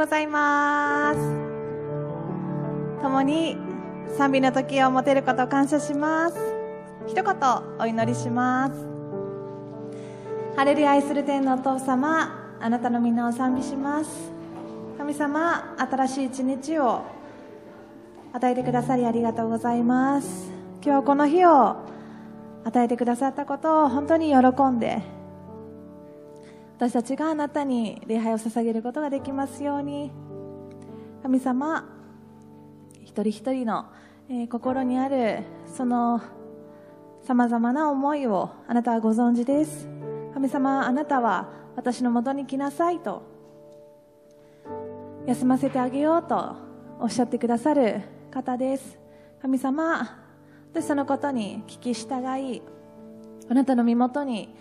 ざいます。共に賛美の時を持てることを感謝します。一言お祈りします。ハレルヤ、愛する天のお父様、あなたの皆を賛美します。神様、新しい一日を与えてくださりありがとうございます。今日この日を与えてくださったことを本当に喜んで、私たちがあなたに礼拝を捧げることができますように。神様、一人一人の、心にあるそのさまざまな思いをあなたはご存知です。神様、あなたは私のもとに来なさいと、休ませてあげようとおっしゃってくださる方です。神様、私そのことに聞き従い、あなたの身元に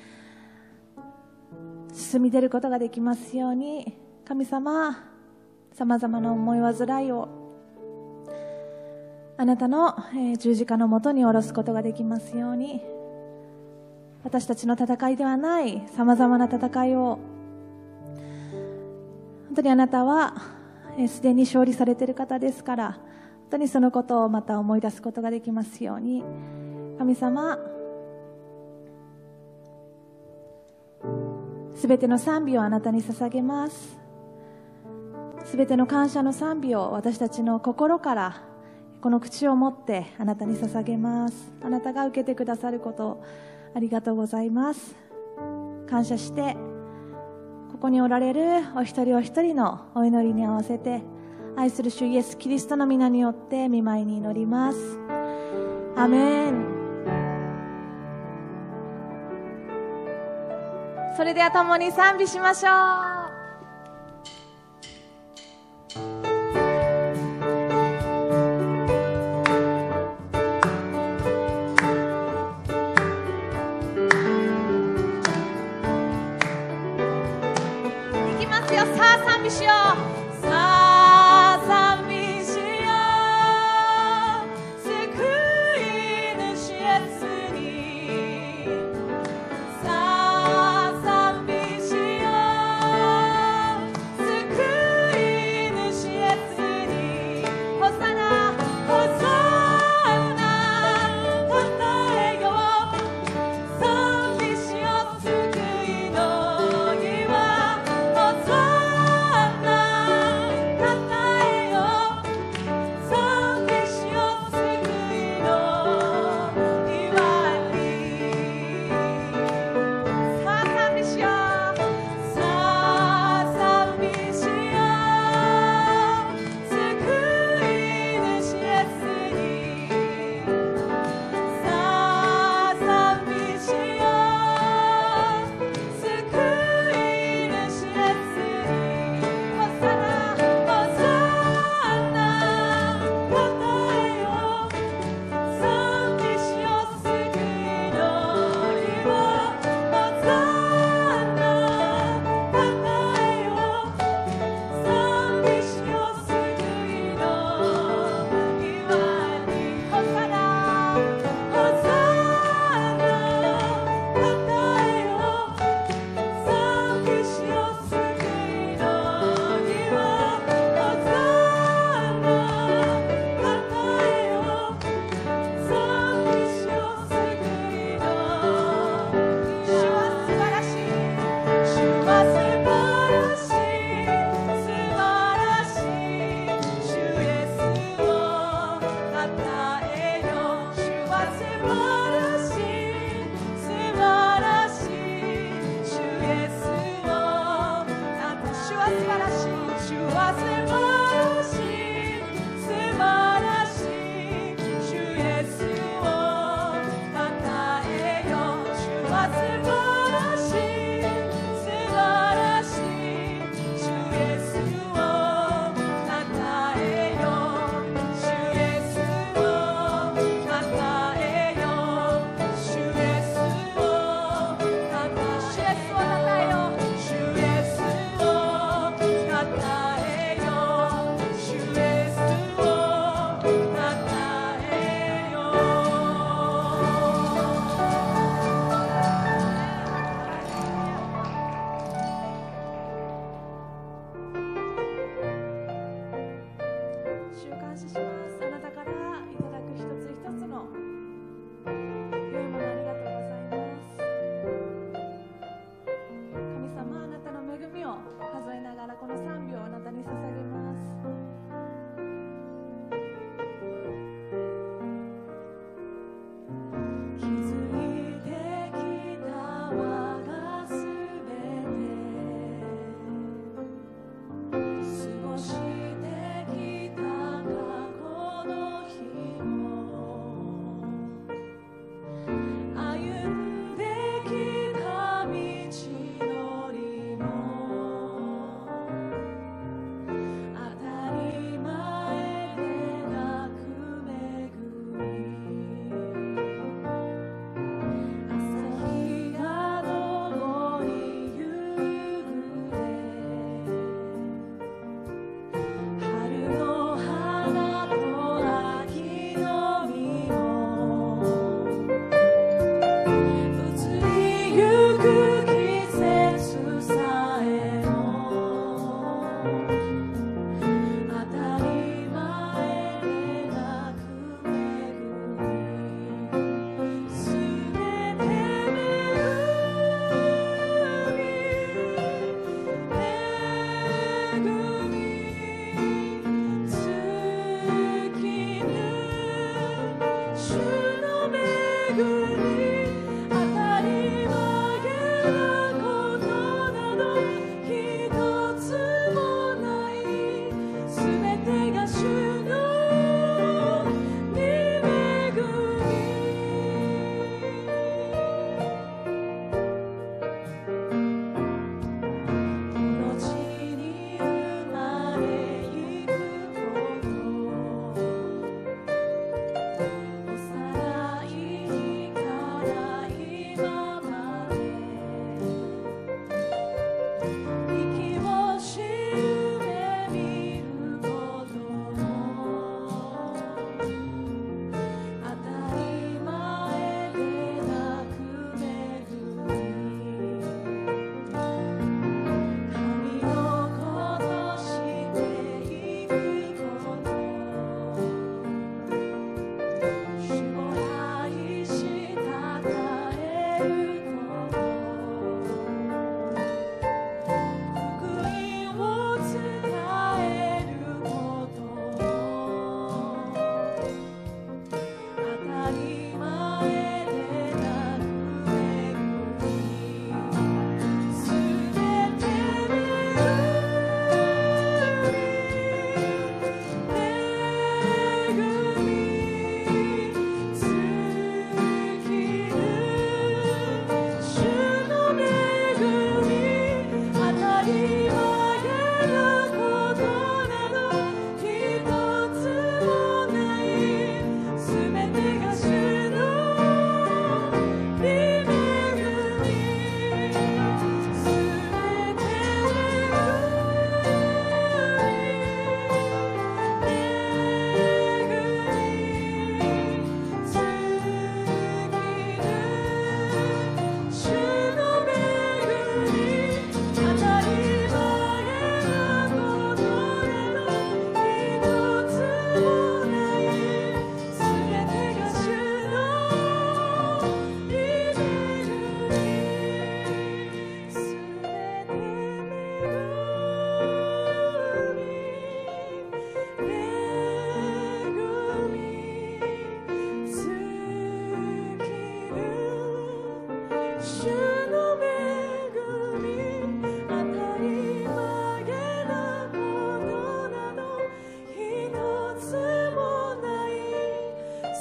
進み出ることができますように。神様、さまざまな思い煩いをあなたの十字架のもとに下ろすことができますように。私たちの戦いではないさまざまな戦いを、本当にあなたはすでに勝利されている方ですから、本当にそのことをまた思い出すことができますように。神様、すべての賛美をあなたに捧げます。すべての感謝の賛美を私たちの心からこの口を持ってあなたに捧げます。あなたが受けてくださることありがとうございます。感謝して、ここにおられるお一人お一人のお祈りに合わせて、愛する主イエスキリストの皆によって御前に祈ります。アーメン。それでは共に賛美しましょう。 さあ賛美しよう。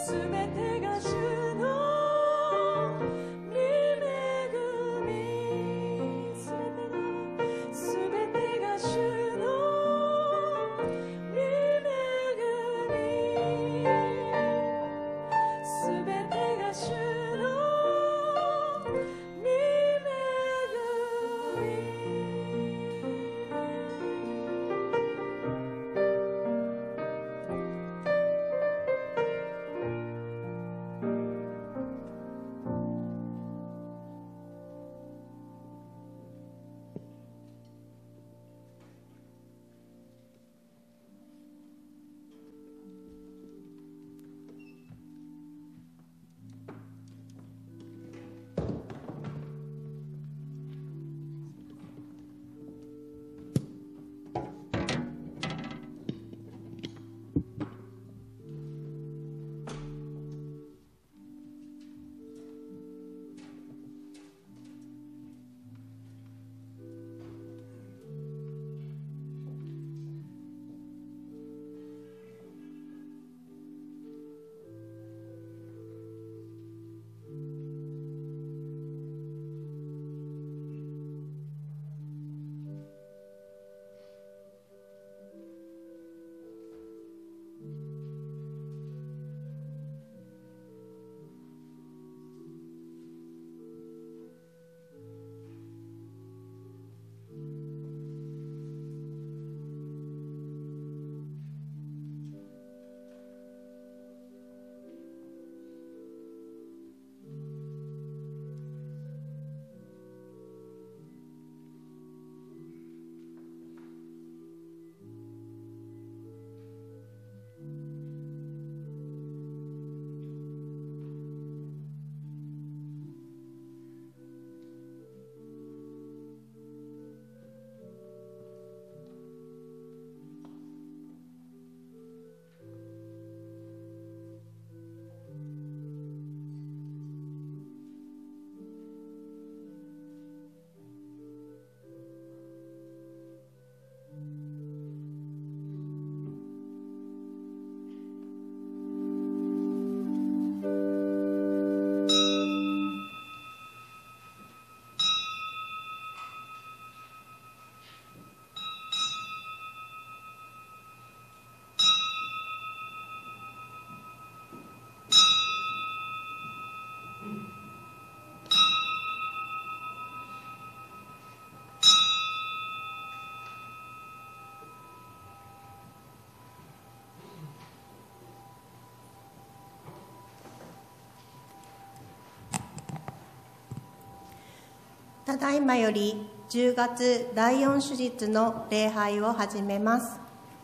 ただいまより10月第4主日の礼拝を始めます。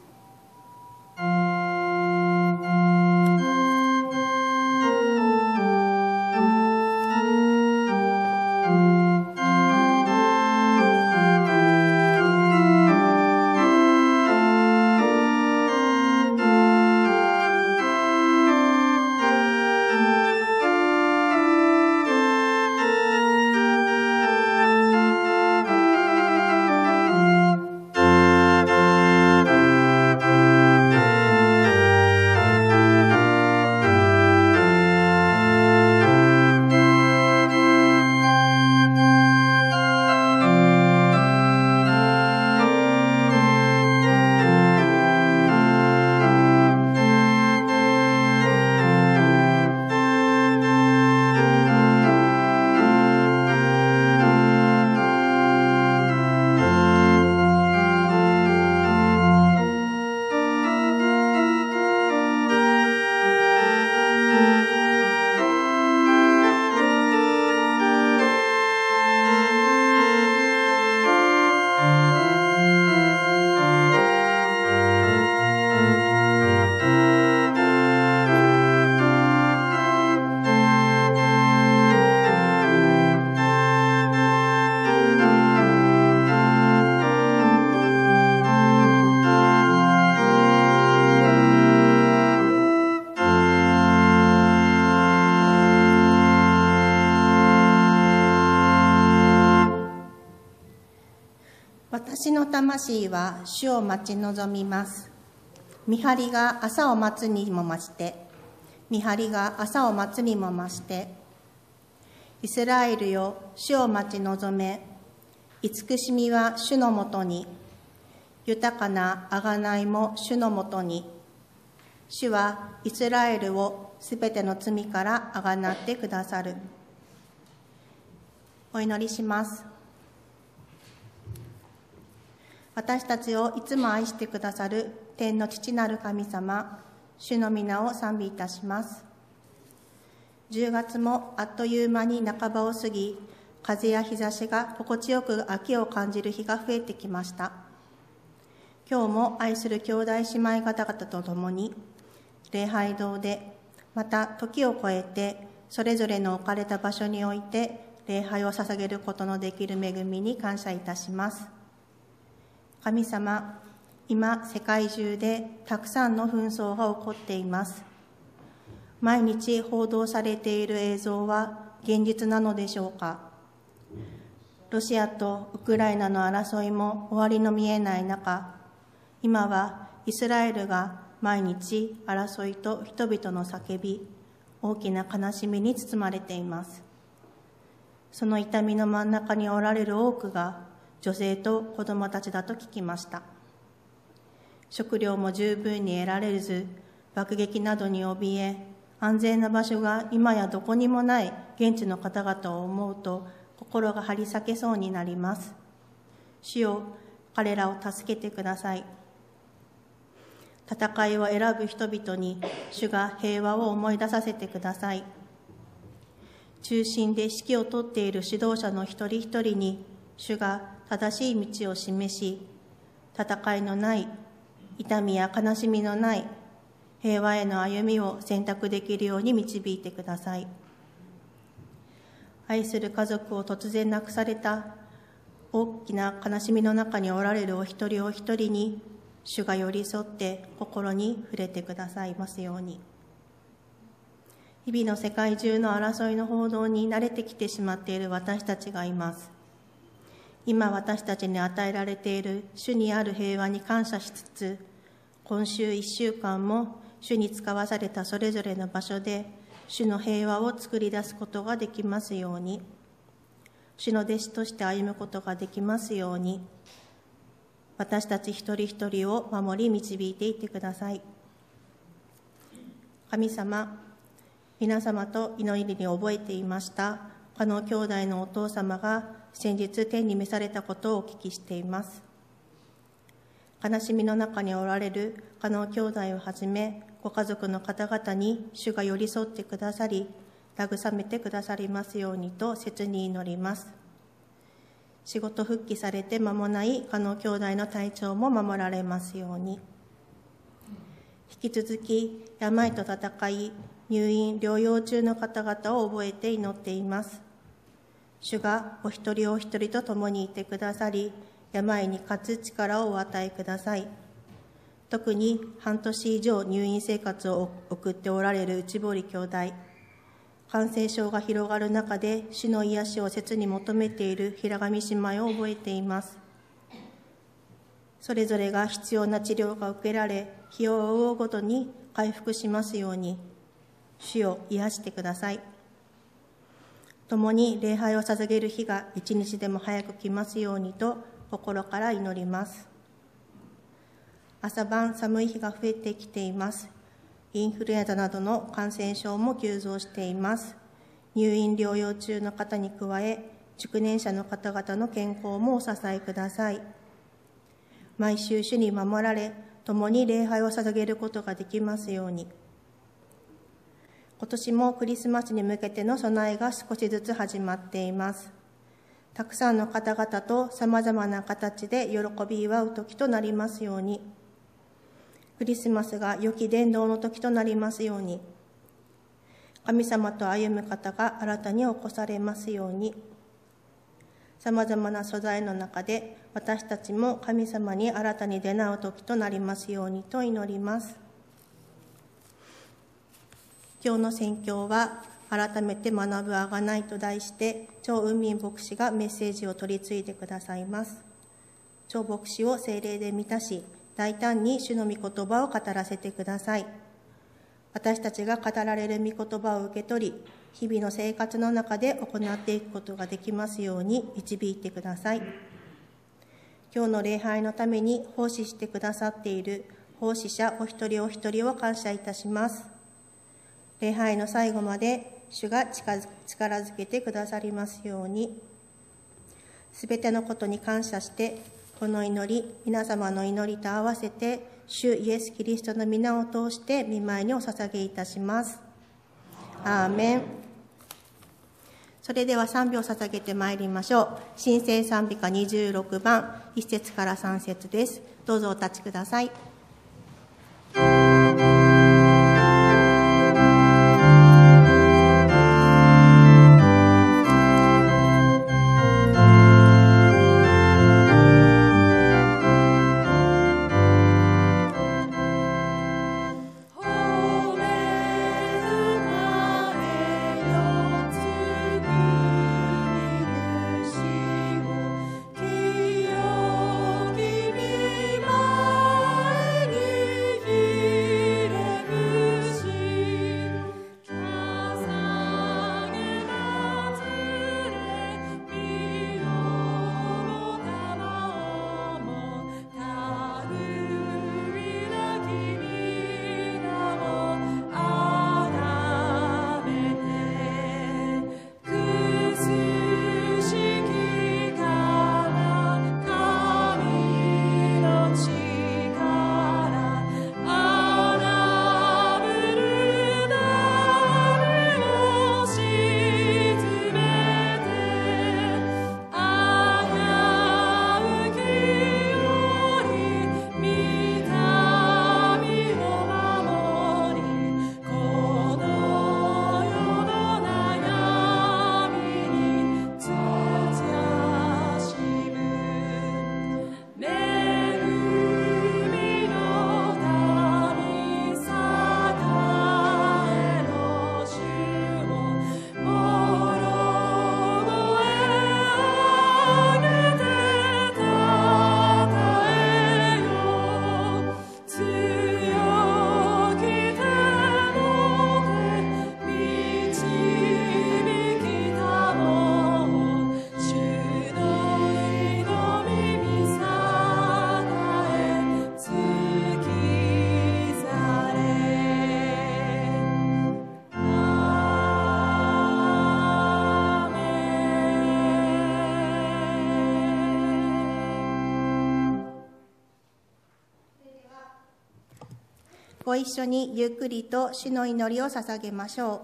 私の魂は主を待ち望みます。見張りが朝を待つにも増して、 見張りが朝を待つにも増して、イスラエルよ、主を待ち望め、慈しみは主のもとに、豊かな贖いも主のもとに、主はイスラエルをすべての罪から贖ってくださる。お祈りします。私たちをいつも愛してくださる天の父なる神様、主の皆を賛美いたします。10月もあっという間に半ばを過ぎ、風や日差しが心地よく秋を感じる日が増えてきました。今日も愛する兄弟姉妹方々と共に、礼拝堂で、また時を超えて、それぞれの置かれた場所において、礼拝を捧げることのできる恵みに感謝いたします。神様、今世界中でたくさんの紛争が起こっています。毎日報道されている映像は現実なのでしょうか。ロシアとウクライナの争いも終わりの見えない中、今はイスラエルが毎日争いと人々の叫び、大きな悲しみに包まれています。その痛みの真ん中におられる多くが女性と子供たちだと聞きました。食料も十分に得られず、爆撃などに怯え、安全な場所が今やどこにもない現地の方々を思うと、心が張り裂けそうになります。主よ、彼らを助けてください。戦いを選ぶ人々に主が平和を思い出させてください。中心で指揮を執っている指導者の一人一人に主が正しい道を示し、戦いのない痛みや悲しみのない平和への歩みを選択できるように導いてください。愛する家族を突然亡くされた大きな悲しみの中におられるお一人お一人に主が寄り添って心に触れてくださいますように。日々の世界中の争いの報道に慣れてきてしまっている私たちがいます。今私たちに与えられている主にある平和に感謝しつつ、今週1週間も主に使わされたそれぞれの場所で主の平和を作り出すことができますように、主の弟子として歩むことができますように、私たち一人一人を守り導いていってください。神様、皆様と祈りに覚えていました加納兄弟のお父様が先日天に召されたことをお聞きしています。悲しみの中におられる加納兄弟をはじめご家族の方々に主が寄り添ってくださり、慰めてくださりますようにと切に祈ります。仕事復帰されて間もない加納兄弟の体調も守られますように。引き続き病と闘い、入院療養中の方々を覚えて祈っています。主がお一人お一人と共にいてくださり、病に勝つ力をお与えください。特に半年以上入院生活を送っておられる内堀兄弟、感染症が広がる中で主の癒しを切に求めている平上姉妹を覚えています。それぞれが必要な治療が受けられ、日を追うごとに回復しますように、主を癒してください。共に礼拝を捧げる日が一日でも早く来ますようにと心から祈ります。朝晩寒い日が増えてきています。インフルエンザなどの感染症も急増しています。入院療養中の方に加え、熟年者の方々の健康もお支えください。毎週主に守られ、共に礼拝を捧げることができますように。今年もクリスマスに向けての備えが少しずつ始まっています。たくさんの方々とさまざまな形で喜び祝う時となりますように。クリスマスが良き伝道の時となりますように。神様と歩む方が新たに起こされますように。さまざまな素材の中で私たちも神様に新たに出会う時となりますようにと祈ります。今日の宣教は改めて学ぶあがないと題して、張雲民牧師がメッセージを取り次いでくださいます。張牧師を聖霊で満たし、大胆に主の御言葉を語らせてください。 私たちが語られる御言葉を受け取り、日々の生活の中で行っていくことができますように導いてください。今日の礼拝のために奉仕してくださっている奉仕者お一人お一人を感謝いたします。礼拝の最後まで主が力づけてくださりますように、すべてのことに感謝して、この祈り、皆様の祈りと合わせて、主イエス・キリストの皆を通して御前にお捧げいたします。アーメン。それでは賛美を捧げてまいりましょう。新聖賛美歌26番、1節から3節です。どうぞお立ちください。ご一緒にゆっくりと主の祈りを捧げましょう。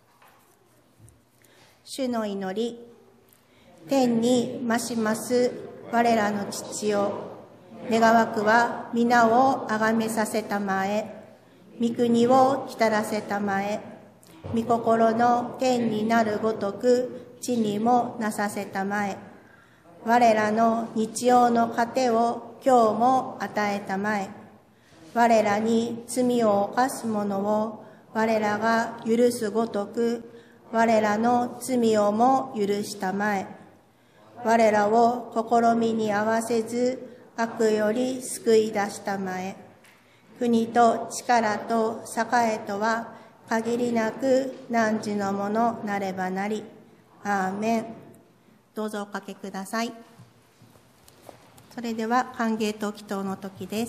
主の祈り。天に増します我らの父よ、願わくは皆をあがめさせたまえ、御国を来たらせたまえ、御心の天になるごとく地にもなさせたまえ、我らの日曜の糧を今日も与えたまえ、我らに罪を犯す者を我らが許すごとく我らの罪をも許したまえ、我らを試みに合わせず悪より救い出したまえ、国と力と栄えとは限りなく汝のものなればなり。アーメン。どうぞおかけください。それでは歓迎と祈祷の時です。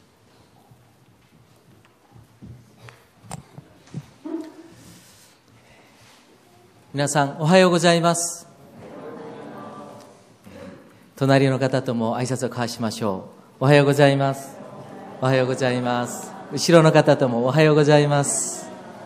皆さんおはようございます。隣の方とも挨拶を交わしましょう。おはようございます。おはようございます。後ろの方ともおはようございます。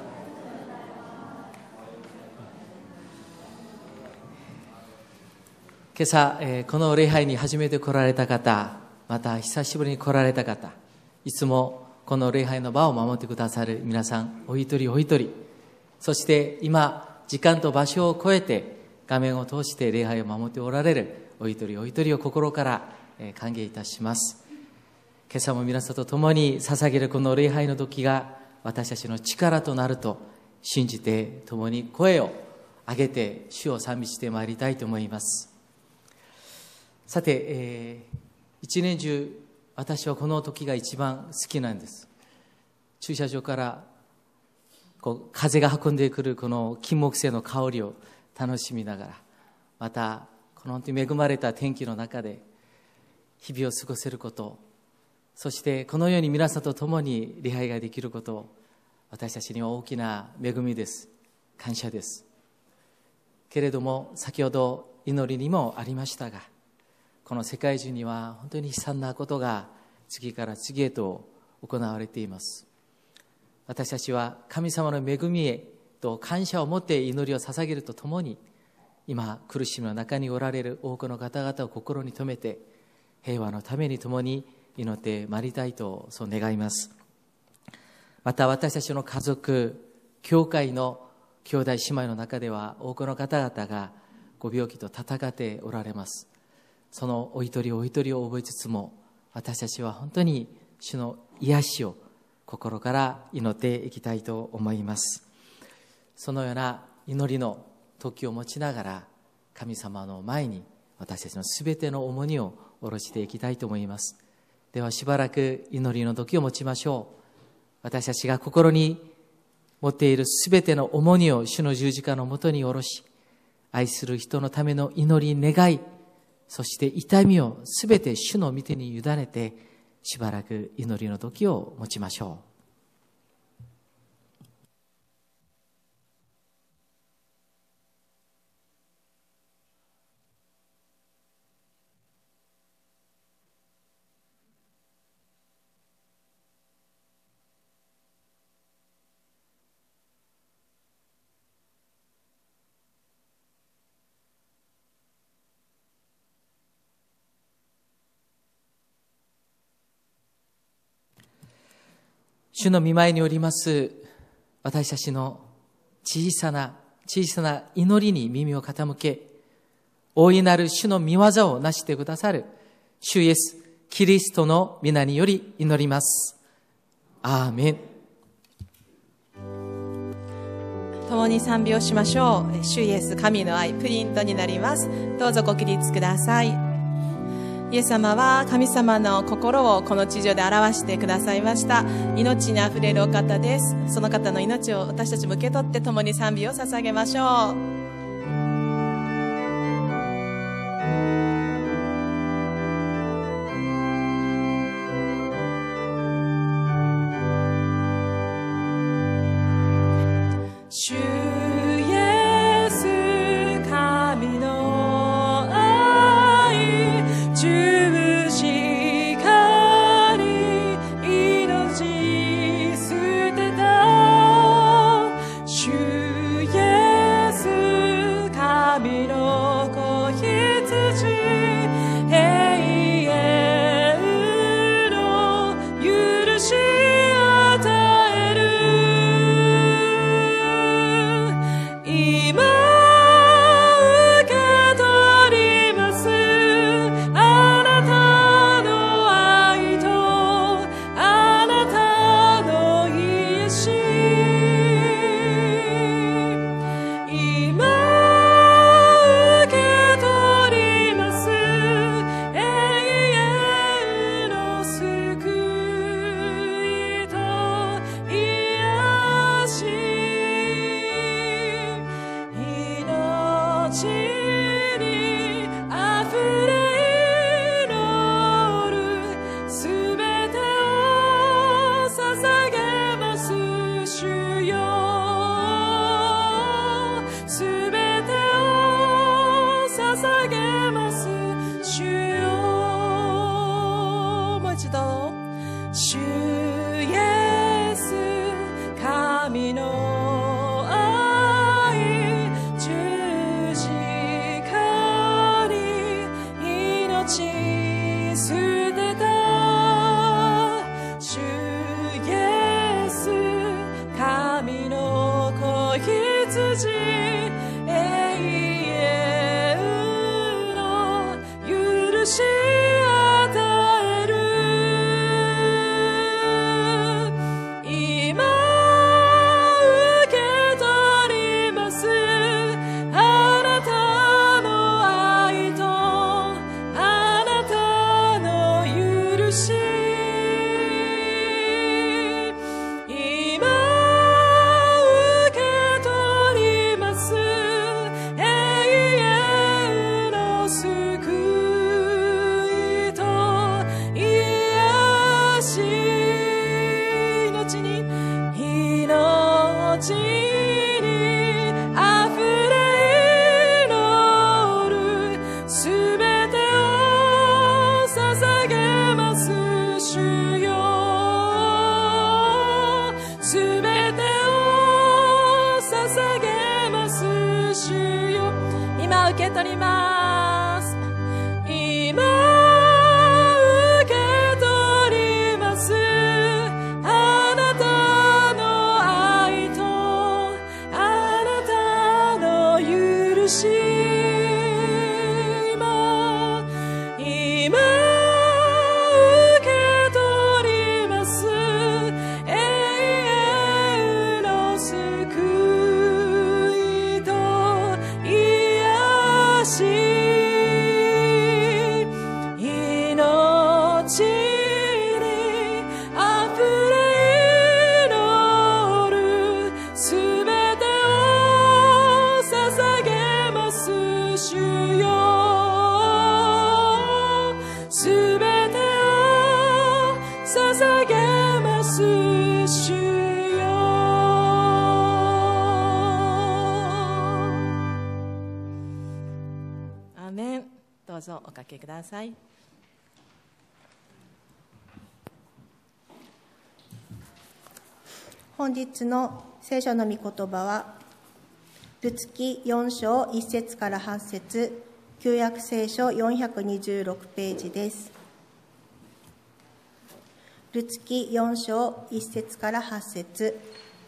今朝、この礼拝に初めて来られた方、また久しぶりに来られた方、いつもこの礼拝の場を守ってくださる皆さんお一人お一人、そして今時間と場所を超えて画面を通して礼拝を守っておられるお一人お一人を心から歓迎いたします。今朝も皆さんと共に捧げるこの礼拝の時が私たちの力となると信じて、共に声を上げて主を賛美してまいりたいと思います。さて、一年中私はこの時が一番好きなんです。駐車場から風が運んでくるこの金木犀の香りを楽しみながら、またこの本当に恵まれた天気の中で日々を過ごせること、そしてこのように皆さんと共に礼拝ができること、私たちには大きな恵みです。感謝です。けれども、先ほど祈りにもありましたが、この世界中には本当に悲惨なことが次から次へと行われています。私たちは神様の恵みへと感謝を持って祈りを捧げるとともに、今苦しみの中におられる多くの方々を心に留めて、平和のために共に祈ってまいりたいとそう願います。また私たちの家族、教会の兄弟姉妹の中では多くの方々がご病気と闘っておられます。そのお一人お一人を覚えつつも、私たちは本当に主の癒しを心から祈っていきたいと思います。そのような祈りの時を持ちながら、神様の前に私たちのすべての重荷を下ろしていきたいと思います。ではしばらく祈りの時を持ちましょう。私たちが心に持っているすべての重荷を主の十字架のもとに下ろし、愛する人のための祈り願い、そして痛みをすべて主の御手に委ねて、しばらく祈りの時を持ちましょう。主の御前におります私たちの小さな祈りに耳を傾け、大いなる主の御業をなしてくださる主イエスキリストの皆により祈ります。アーメン。 共に賛美をしましょう。主イエス神の愛、プリントになります。どうぞご起立ください。イエス様は神様の心をこの地上で表してくださいました。命にあふれるお方です。その方の命を私たちも受け取って共に賛美を捧げましょう。 受今受け取ります。今受け取ります。あなたの愛とあなたの許し、今受け取ります。永遠の救いと癒し、命にあふれ祈る、すべてを捧げます主よ。すべてを捧げます主よ。アーメン。どうぞおかけください。 本日の聖書の御言葉は、ルツキ4章1節から8節、旧約聖書426ページです。ルツキ4章1節から8節。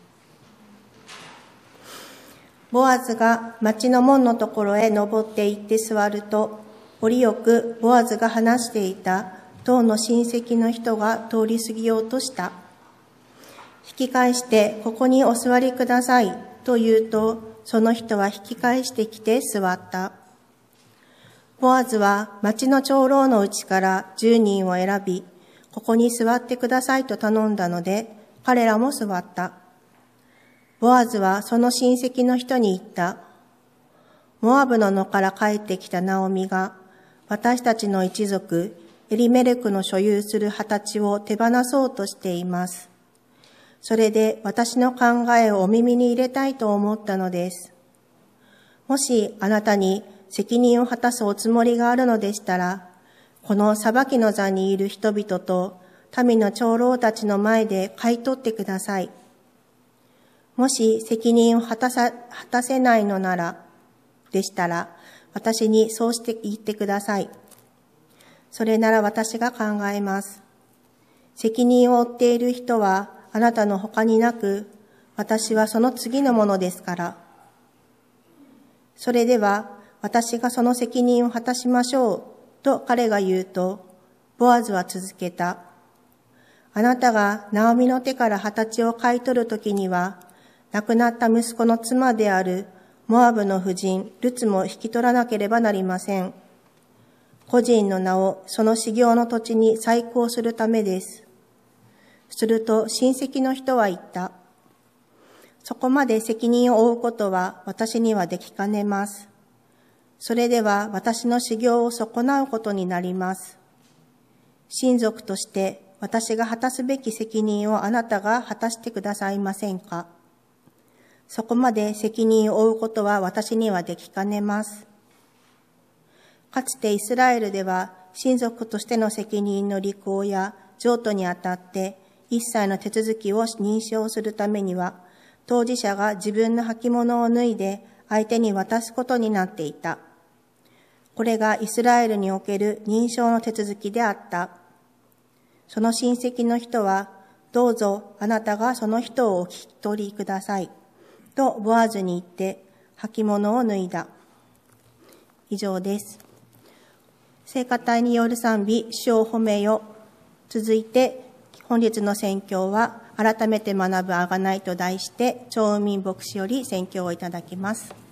ボアズが町の門のところへ登って行って座ると、折よくボアズが話していた当の親戚の人が通り過ぎようとした。引き返して、ここにお座りくださいと言うと、その人は引き返してきて座った。ボアズは町の長老のうちから10人を選び、ここに座ってくださいと頼んだので、彼らも座った。ボアズはその親戚の人に言った。モアブの野から帰ってきたナオミが、私たちの一族、エリメレクの所有する畑地を手放そうとしています。それで私の考えをお耳に入れたいと思ったのです。もしあなたに責任を果たすおつもりがあるのでしたら、この裁きの座にいる人々と民の長老たちの前で買い取ってください。もし責任を果たせないのなら、でしたら、私にそうして言ってください。それなら私が考えます。責任を負っている人はあなたの他になく、私はその次のものですから。それでは、私がその責任を果たしましょう、と彼が言うと、ボアズは続けた。あなたがナオミの手から畑地を買い取るときには、亡くなった息子の妻であるモアブの婦人ルツも引き取らなければなりません。個人の名をその修行の土地に再興するためです。すると親戚の人は言った。そこまで責任を負うことは私にはできかねます。それでは私の修行を損なうことになります。親族として私が果たすべき責任をあなたが果たしてくださいませんか。そこまで責任を負うことは私にはできかねます。かつてイスラエルでは親族としての責任の履行や譲渡にあたって一切の手続きを認証するためには、当事者が自分の履物を脱いで相手に渡すことになっていた。これがイスラエルにおける認証の手続きであった。その親戚の人は、どうぞあなたがその人をお引き取りください。とボアズに言って履物を脱いだ。以上です。聖歌隊による賛美、主を褒めよ。続いて、本日の宣教は、改めて学ぶあがないと題して、張雲民牧師より宣教をいただきます。